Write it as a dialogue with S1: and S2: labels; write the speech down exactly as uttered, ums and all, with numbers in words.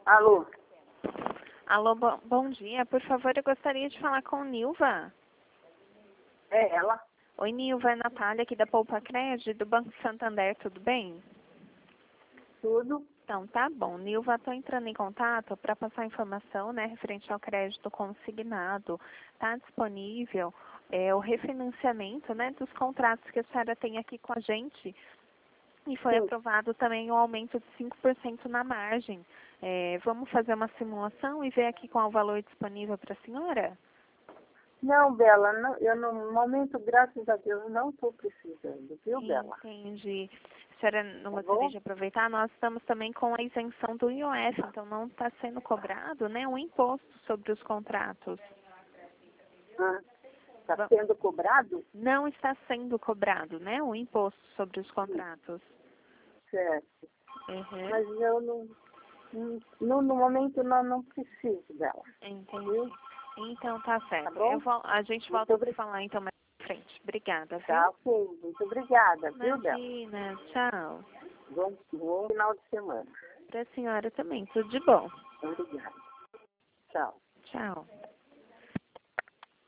S1: Alô?
S2: Alô, bo- bom dia. Por favor, eu gostaria de falar com Nilva.
S1: É ela?
S2: Oi, Nilva, é Natália aqui da Poupa Crédito, do Banco Santander, tudo bem?
S1: Tudo?
S2: Então, tá bom. Nilva, estou entrando em contato para passar informação, né, referente ao crédito consignado. Está disponível é, o refinanciamento, né, dos contratos que a senhora tem aqui com a gente. E foi
S1: Sim.
S2: aprovado também um aumento de cinco por cento na margem. É, vamos fazer uma simulação e ver aqui qual é o valor disponível para a senhora?
S1: Não, Bela, não, eu no momento, graças a Deus, não estou precisando, viu, Bela?
S2: Entendi. A senhora não
S1: Tá
S2: gostaria
S1: bom?
S2: de aproveitar? Nós estamos também com a isenção do I O F, então não está sendo cobrado, né, um imposto sobre os contratos.
S1: Está
S2: Va-
S1: sendo cobrado?
S2: Não está sendo cobrado, né, um imposto sobre os contratos.
S1: Certo.
S2: Uhum.
S1: Mas eu não, não no momento não, não preciso dela.
S2: Entendi. Então tá certo.
S1: Tá bom?
S2: Eu vol- a gente
S1: Muito
S2: volta a
S1: obrigada.
S2: falar então mais pra frente. Obrigada, viu?
S1: Tá, ok. Muito obrigada, viu, Bela?
S2: Imagina. Tchau.
S1: Bom, bom final de semana.
S2: Para a senhora também. Tudo de bom.
S1: Obrigada. Tchau.
S2: Tchau.